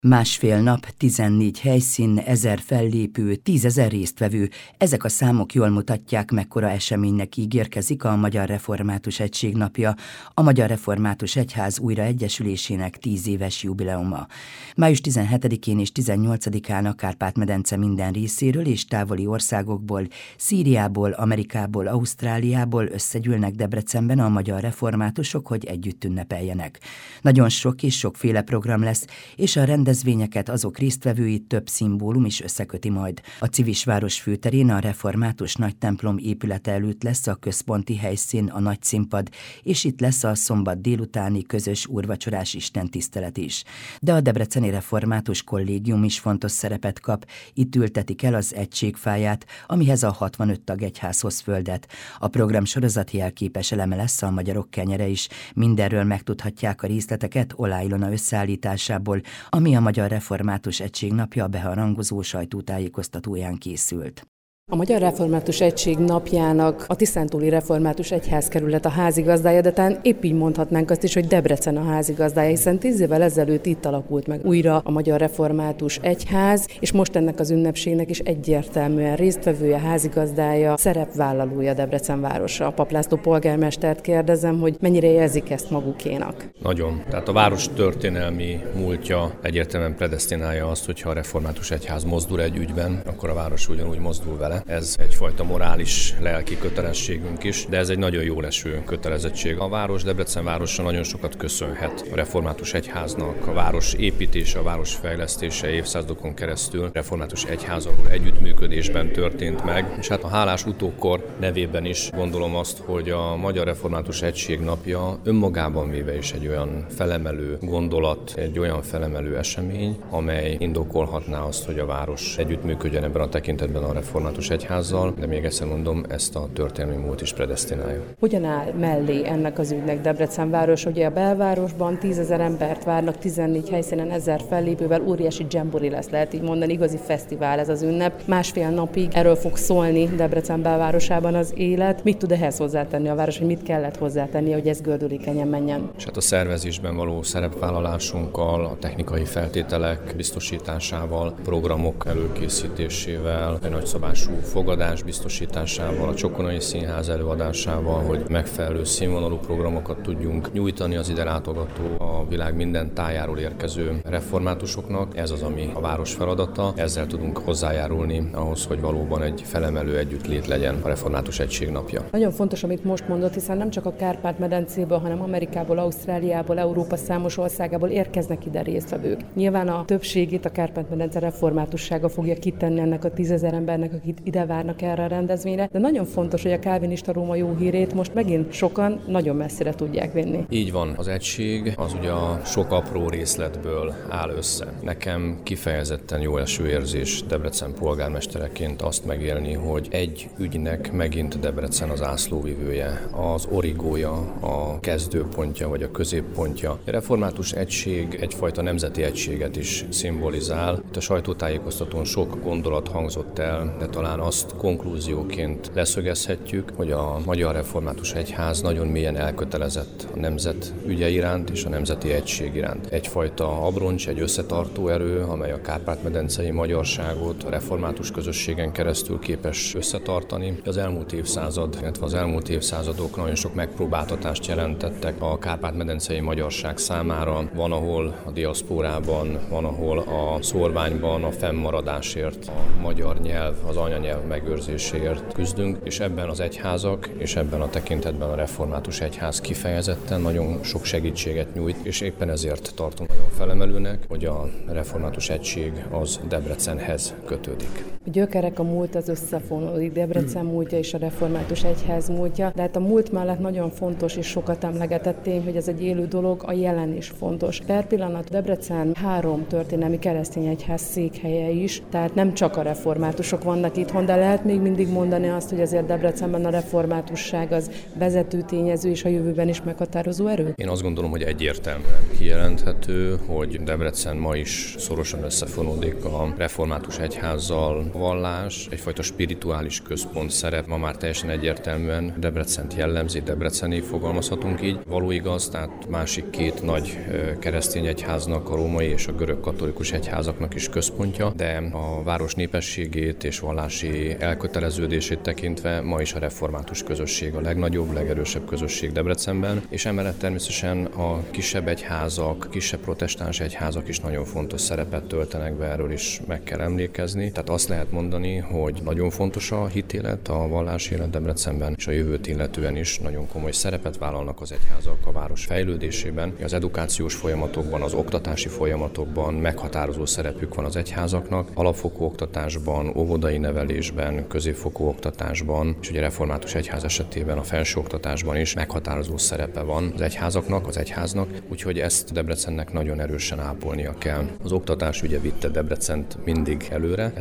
Másfél nap, 14 helyszín, 1000 fellépő, 10 000 résztvevő. Ezek a számok jól mutatják, mekkora eseménynek ígérkezik a Magyar Református Egység napja, a Magyar Református Egyház újraegyesülésének 10 éves jubileuma. Május 17-én és 18-án a Kárpát-medence minden részéről és távoli országokból, Szíriából, Amerikából, Ausztráliából összegyűlnek Debrecenben a magyar reformátusok, hogy együtt ünnepeljenek. Nagyon sok és sokféle program lesz, és a rendezvényeket, azok résztvevőit több szimbólum is összeköti majd. A Civisváros főterén a református nagytemplom épülete előtt lesz a központi helyszín, a nagy színpad, és itt lesz a szombat délutáni közös úrvacsorás istentisztelet is. De a Debreceni Református Kollégium is fontos szerepet kap, itt ültetik el az egységfáját, amihez a 65 tag egyház hoz földet. A program sorozat jelképes eleme lesz a Magyarok kenyere is. Mindenről megtudhatják a részleteket Oláh Ilona összeállításából, ami a Magyar Református Egység napja beharangozó sajtótájékoztatóján készült. A Magyar Református Egység napjának a Tiszántúli Református Egyházkerület a házigazdája, de talán épp így mondhatnánk azt is, hogy Debrecen a házigazdája, hiszen 10 évvel ezelőtt itt alakult meg újra a Magyar Református Egyház, és most ennek az ünnepségnek is egyértelműen résztvevője, házigazdája, szerepvállalója Debrecen városa. A Papp László polgármestert kérdezem, hogy mennyire érzik ezt magukénak. Nagyon. Tehát a város történelmi múltja egyértelműen predesztinálja azt, hogyha a Református Egyház mozdul egy ügyben, akkor a város ugyanúgy mozdul vele. Ez egyfajta morális, lelki kötelességünk is, de ez egy nagyon jól eső kötelezettség. A város, Debrecen városa nagyon sokat köszönhet a Református Egyháznak, a város építése, a város fejlesztése évszázadokon keresztül Református Egyházzal együttműködésben történt meg, és hát a hálás utókor nevében is gondolom azt, hogy a Magyar Református Egység napja önmagában véve is egy olyan felemelő gondolat, egy olyan felemelő esemény, amely indokolhatná azt, hogy a város együttműködjön ebben a tekintetben a Református Egyházzal, de még egyszer mondom, ezt a történelmi múlt is predesztinálja. Hogyan áll mellé ennek az ügynek Debrecen város? Ugye a belvárosban 10 000 embert várnak, 14 helyszínen 1000 fellépővel, óriási dzsembori lesz, lehet így mondani, igazi fesztivál ez az ünnep. Másfél napig erről fog szólni Debrecen belvárosában az élet. Mit tud ehhez hozzátenni a város, hogy mit kellett hozzátenni, hogy ez gördülékenyen menjen? És hát a szervezésben való szerepvállalásunkkal, a technikai feltételek biztosításával, programok előkészítésével, egy nagyszabású fogadás biztosításával, a Csokonai Színház előadásával, hogy megfelelő színvonalú programokat tudjunk nyújtani az ide látogató, a világ minden tájáról érkező reformátusoknak. Ez az, ami a város feladata. Ezzel tudunk hozzájárulni ahhoz, hogy valóban egy felemelő együttlét legyen a Református Egység napja. Nagyon fontos, amit most mondott, hiszen nem csak a Kárpát-medencéből, hanem Amerikából, Ausztráliából, Európa számos országából érkeznek ide résztvevők. Nyilván a többségét a Kárpát-medence reformátussága fogja kitenni ennek a 10 000 embernek, akik ide várnak erre a rendezvényre, de nagyon fontos, hogy a kálvinista Róma jó hírét most megint sokan nagyon messzire tudják vinni. Így van, az egység az ugye a sok apró részletből áll össze. Nekem kifejezetten jó eső érzés Debrecen polgármestereként azt megélni, hogy egy ügynek megint Debrecen az ászlóvivője, az origója, a kezdőpontja vagy a középpontja. A Református Egység egyfajta nemzeti egységet is szimbolizál. Itt a sajtótájékoztatón sok gondolat hangzott el, de talán azt konklúzióként leszögezhetjük, hogy a Magyar Református Egyház nagyon mélyen elkötelezett a nemzet ügye iránt és a nemzeti egység iránt. Egyfajta abroncs, egy összetartó erő, amely a kárpát-medencei magyarságot a református közösségen keresztül képes összetartani. Az elmúlt évszázad, illetve az elmúlt évszázadok nagyon sok megpróbáltatást jelentettek a kárpát-medencei magyarság számára. Van, ahol a diaszpórában, van, ahol a szórványban a fennmaradásért, a magyar nyelv, az anyanyelv megőrzéséért küzdünk, és ebben az egyházak, és ebben a tekintetben a Református Egyház kifejezetten nagyon sok segítséget nyújt, és éppen ezért tartom nagyon felemelőnek, hogy a Református Egység az Debrecenhez kötődik. A gyökerek, a múlt az összefonódik, Debrecen múltja és a Református Egyház múltja, de hát a múlt mellett nagyon fontos és sokat emlegetett tény, hogy ez egy élő dolog, a jelen is fontos. Per pillanat Debrecen 3 történelmi keresztény egyház székhelye is, tehát nem csak a reformátusok vannak itt, otthon, de lehet még mindig mondani azt, hogy azért Debrecenben a reformátusság az vezető tényező és a jövőben is meghatározó erő? Én azt gondolom, hogy egyértelműen kijelenthető, hogy Debrecen ma is szorosan összefonódik a református egyházzal. A vallás, egyfajta spirituális központ szerep ma már teljesen egyértelműen Debrecent jellemzi, debreceni fogalmazhatunk így. Való igaz, tehát másik két nagy keresztény egyháznak, a római és a görög katolikus egyházaknak is központja, de a város népességét és vallási elköteleződését tekintve ma is a református közösség a legnagyobb, legerősebb közösség Debrecenben, és emellett természetesen a kisebb egyházak, kisebb protestáns egyházak is nagyon fontos szerepet töltenek be, erről is meg kell emlékezni. Tehát azt lehet mondani, hogy nagyon fontos a hitélet, a vallási élet Debrecenben, és a jövőt illetően is nagyon komoly szerepet vállalnak az egyházak a város fejlődésében. Az edukációs folyamatokban, az oktatási folyamatokban meghatározó szerepük van az egyházaknak, alapfokú oktatásban, óvodai nevelésben, középfokú oktatásban, és ugye a református egyház esetében a felsőoktatásban is meghatározó szerepe van az egyházaknak, az egyháznak, úgyhogy ezt Debrecennek nagyon erősen ápolnia kell. Az oktatás ugye vitte Debrecent mindig előre,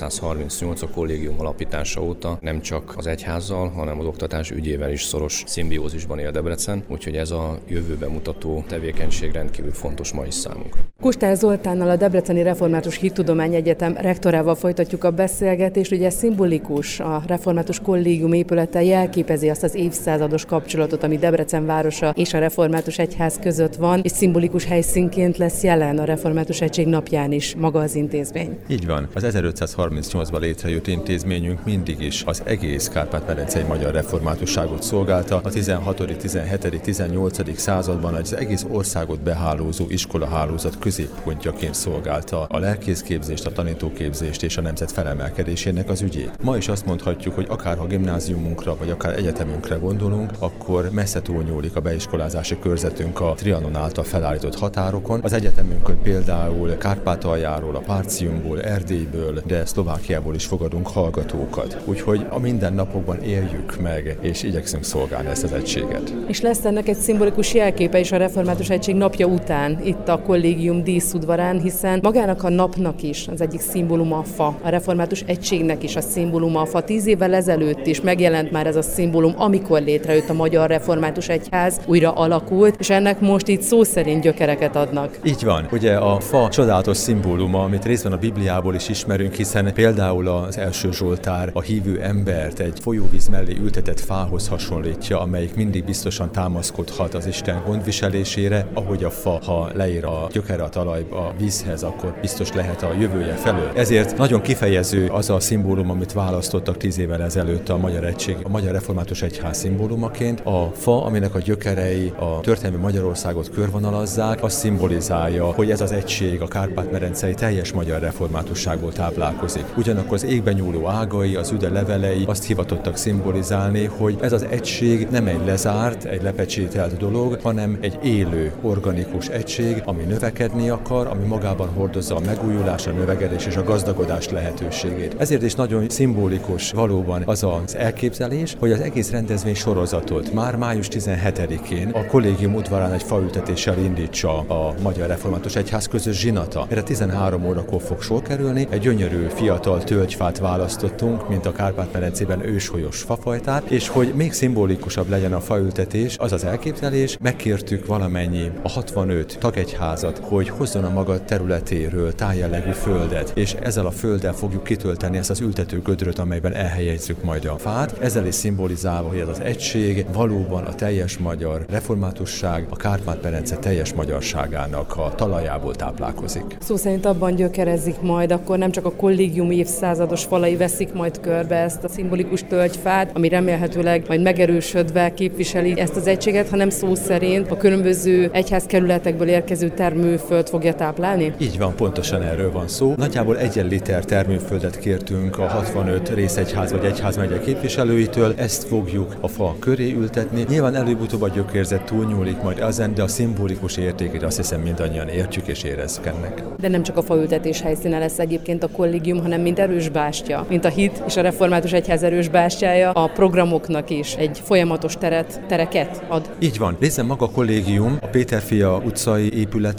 1538 a kollégium alapítása óta nem csak az egyházzal, hanem az oktatás ügyével is szoros szimbiózisban él Debrecen, úgyhogy ez a jövőbe mutató tevékenység rendkívül fontos ma is számunkra. Kustár Zoltánnal, a Debreceni Református Hittudományegyetem rektorával folytatjuk a beszélgetést. Ugye szimbolikus, a Református Kollégium épülete jelképezi azt az évszázados kapcsolatot, ami Debrecen városa és a Református Egyház között van, és szimbolikus helyszínként lesz jelen a Református Egység napján is maga az intézmény. Így van. Az 1538-ban létrejött intézményünk mindig is az egész kárpát-medencei magyar reformátusságot szolgálta. A 16., 17., 18. században az egész országot behálózó iskolahálózat középpontjaként szolgálta a lelkészképzést, a tanítóképzést és a nemzet felemelkedésének az ügyét. Ma is azt mondhatjuk, hogy akár ha gimnáziumunkra vagy akár egyetemünkre gondolunk, akkor messze túlnyúlik a beiskolázási körzetünk a Trianon által felállított határokon. Az egyetemünkön például Kárpátaljáról, a Párciumból, Erdélyből, de Szlovákiából is fogadunk hallgatókat. Úgyhogy a mindennapokban éljük meg, és igyekszünk szolgálni ezt az egységet. És lesz ennek egy szimbolikus jelképe is a Református Egység napja után, itt a kollégium díszudvarán, hiszen magának a napnak is az egyik szimbóluma a fa, a Református Egységnek is a szimbóluma a fa. 10 évvel ezelőtt is megjelent már ez a szimbólum, amikor létrejött a Magyar Református Egyház, újra alakult, és ennek most itt szó szerint gyökereket adnak. Így van. Ugye a fa csodálatos szimbóluma, amit részben a Bibliából is ismerünk, hiszen például az első Zsoltár a hívő embert egy folyóvíz mellé ültetett fához hasonlítja, amelyik mindig biztosan támaszkodhat az Isten gondviselésére, ahogy a fa, ha leér a gyökere a talajba, a vízhez, akkor biztos lehet a jövője felől. Ezért nagyon kifejező az a szimbólum, amit választottak 10 évvel ezelőtt a Magyar Egység, a Magyar Református Egyház szimbólumaként. A fa, aminek a gyökerei a történelmi Magyarországot körvonalazzák, azt szimbolizálja, hogy ez az egység a kárpát-medencei teljes magyar reformátusságból táplálkozik. Ugyanakkor az égben nyúló ágai, az üde levelei azt hivatottak szimbolizálni, hogy ez az egység nem egy lezárt, egy lepecsételt dolog, hanem egy élő, organikus egység, ami növekedni akar, ami magában hordozza a megújulás, a növekedés és a gazdagodás lehetőségét. Ezért is nagyon szimbolikus valóban az az elképzelés, hogy az egész rendezvény sorozatot már május 17-én a kollégium udvarán egy faültetéssel indítsa a Magyar Református Egyház közös zsinata. Erre 13 órakor fog sor kerülni. Egy gyönyörű fiatal tölgyfát választottunk, mint a Kárpát-medencében ősholyos fafajtát, és hogy még szimbolikusabb legyen a faültetés, az az elképzelés, megkértük valamennyi a 65 tagegyházat, hogy hozzon a maga területéről tájjellegű földet, és ezzel a földdel fogjuk kitölteni ezt az ültető gödröt, amelyben elhelyezzük majd a fát. Ezzel is szimbolizálva, hogy ez az egység valóban a teljes magyar reformátusság, a Kárpát-medence teljes magyarságának a talajából táplálkozik. Szó szerint abban gyökerezik majd, akkor nem csak a kollégium évszázados falai veszik majd körbe ezt a szimbolikus tölgyfát, ami remélhetőleg majd megerősödve képviseli ezt az egységet, hanem szó szerint a különböző egyházkerületekből érkező termőföld fogja táplálni? Így van, pontosan erről van szó. Nagyjából 1 liter termőföldet kértünk a 65 részegyház vagy egyházmegye képviselőitől, ezt fogjuk a fa köré ültetni. Nyilván előbb-utóbb a gyökérzet túlnyúlik majd ezen, de a szimbolikus értékét azt hiszem mindannyian értjük és érezzük ennek. De nem csak a faültetés helyszíne lesz egyébként a kollégium, hanem mint erős bástya, mint a hit és a Református Egyház erős bástyája, a programoknak is egy folyamatos tereket ad. Így van. Részben maga a kollégium, a Péterfia utcai épülete, ahol most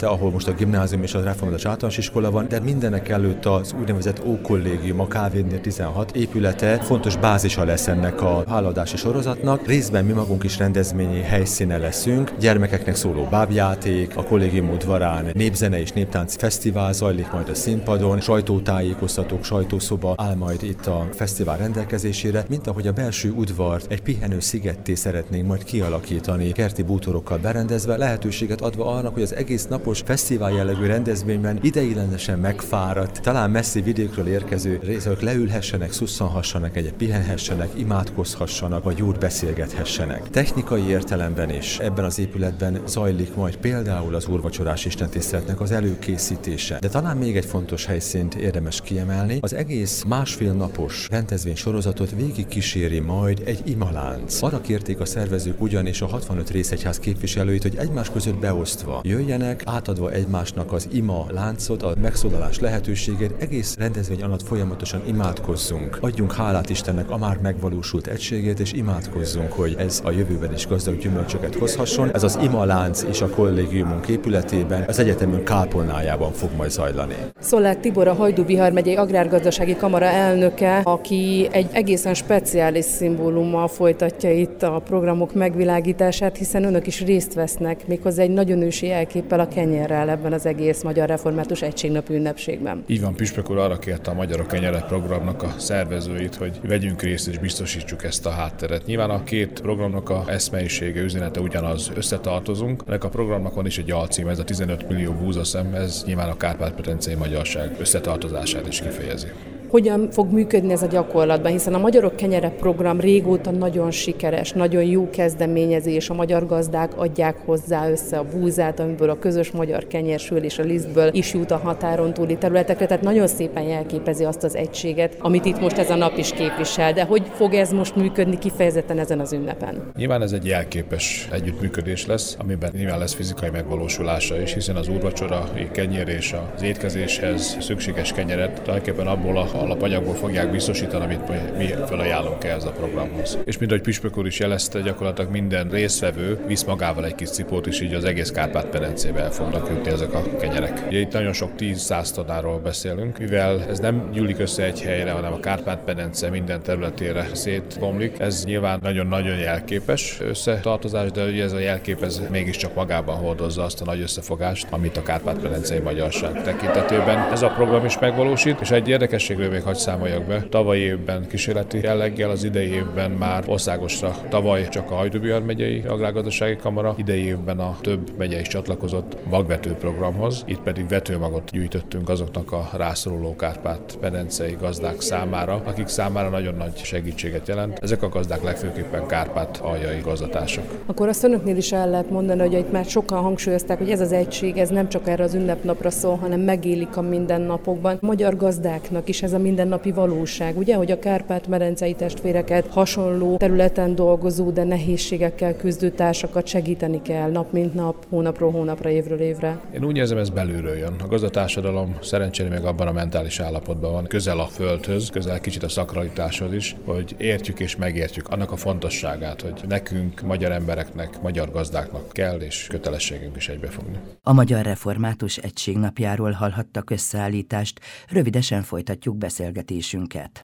a gimnázium és a református általános iskola van, de mindenek előtt az úgynevezett Ókollégium, a KV 16 épülete fontos bázisa lesz ennek a háladási sorozatnak. Részben mi magunk is rendezvényi helyszíne leszünk, gyermekeknek szóló bábjáték, a kollégium udvarán népzene és néptánc fesztivál zajlik majd a színpadon, sajtótájékoztatók, sajtószoba áll majd itt a fesztivál rendelkezésére, mint ahogy a belső udvart egy pihenő szigetté szeretnénk majd kialakítani, kerti bútorokkal berendezve, lehetőséget adva arra, hogy az egész napos fesztivál jellegű rendezvényben ideiglenesen megfáradt, talán messzi vidékről érkező részek leülhessenek, szusszanhassanak, egyet pihenhessenek, imádkozhassanak, vagy jót beszélgethessenek. Technikai értelemben is ebben az épületben zajlik majd például az úrvacsorás istentiszteletnek az előkészítése. De talán még egy fontos helyszínt érdemes kiemelni. Az egész másfél napos rendezvény sorozatot végig kíséri majd egy imalánc. Arra kérték a szervezők ugyanis a 65 részegyház képviselőit, hogy egymás között beosztva jöjjenek, átadva egymásnak az ima láncot, a megszólalás lehetőségét, egész rendezvény alatt folyamatosan imádkozzunk. Adjunk hálát Istennek a már megvalósult egységét, és imádkozzunk, hogy ez a jövőben is gazdag gyümölcsöket hozhasson. Ez az ima lánc is a kollégiumunk épületében, az egyetemünk kápolnájában fog majd zajlani. Szolák Tibor, a Hajdú-Bihar megyei Agrárgazdasági Kamara elnöke, aki egy egészen speciális szimbólummal folytatja itt a programok megvilágítását, hiszen önök is részt vesznek, méghozzá egy nagyon ősi jelképpel, a kenyerrel ebben az egész Magyar Református Egységnapi ünnepségben. Így van, Püspök úr arra kérte a Magyarok Kenyere programnak a szervezőit, hogy vegyünk részt és biztosítsuk ezt a hátteret. Nyilván a két programnak a eszmeisége, üzenete ugyanaz, összetartozunk. Ennek a programnak van is egy alcím, ez a 15 millió búzaszem, ez nyilván a kárpát-medencei magyarság összetartozását is kifejezi. Hogyan fog működni ez a gyakorlatban, hiszen a Magyarok Kenyere program régóta nagyon sikeres, nagyon jó kezdeményezés, a magyar gazdák adják hozzá össze a búzát, amiből a közös magyar kenyérsül és a lisztből is jut a határon túli területekre, tehát nagyon szépen jelképezi azt az egységet, amit itt most ez a nap is képvisel, de hogy fog ez most működni kifejezetten ezen az ünnepen? Nyilván ez egy jelképes együttműködés lesz, amiben nyilván lesz fizikai megvalósulása is, hiszen az úrvacsorai kenyér és az étkezéshez szükséges kenyeret tulajdonképpen abból a alapanyagból fogják biztosítani, amit mi felajánlunk ehhez a programhoz. És mint ahogy Püspök úr is jelezte, gyakorlatilag minden résztvevő visz magával egy kis cipót, és így az egész Kárpát-medencébe el fognak jutni ezek a kenyerek. Ugye itt nagyon sok 10-100 tonnáról beszélünk, mivel ez nem gyűlik össze egy helyre, hanem a Kárpát-medence minden területére szétbomlik. Ez nyilván nagyon-nagyon jelképes összetartozás, de ugye ez a jelkép ez mégiscsak magában hordozza azt a nagy összefogást, amit a Kárpát-medencei magyarság tekintetében ez a program is megvalósít, és egy érdekességről még hadd számoljak be. Tavalyi évben kísérleti jelleggel, az idei évben már országosra, tavaly csak a Hajdú-Bihar megyei Agrárgazdasági Kamara, idei évben a több megye is csatlakozott magvető programhoz. Itt pedig vetőmagot gyűjtöttünk azoknak a rászoruló Kárpát-medencei gazdák számára, akik számára nagyon nagy segítséget jelent. Ezek a gazdák legfőképpen kárpát-aljai gazdatársak. Akkor azt önöknél is el lehet mondani, hogy itt már sokan hangsúlyozták, hogy ez az egység, ez nem csak erre az ünnepnapra szól, hanem megélik a mindennapokban. A magyar gazdáknak is ez a mindennapi valóság, ugye, hogy a Kárpát-medencei testvéreket hasonló területen dolgozó, de nehézségekkel küzdő társakat segíteni kell nap mint nap, hónapról hónapra, évről évre. Én úgy érzem, ez belülről jön. A gazdatársadalom szerencsére még abban a mentális állapotban van, közel a földhöz, közel kicsit a szakralitáshoz is, hogy értjük és megértjük annak a fontosságát, hogy nekünk, magyar embereknek, magyar gazdáknak kell és kötelességünk is egybefogni. A Magyar Református Egységnapjáról hallhattak összeállítást, rövidesen folytatjuk beszélgetésünket.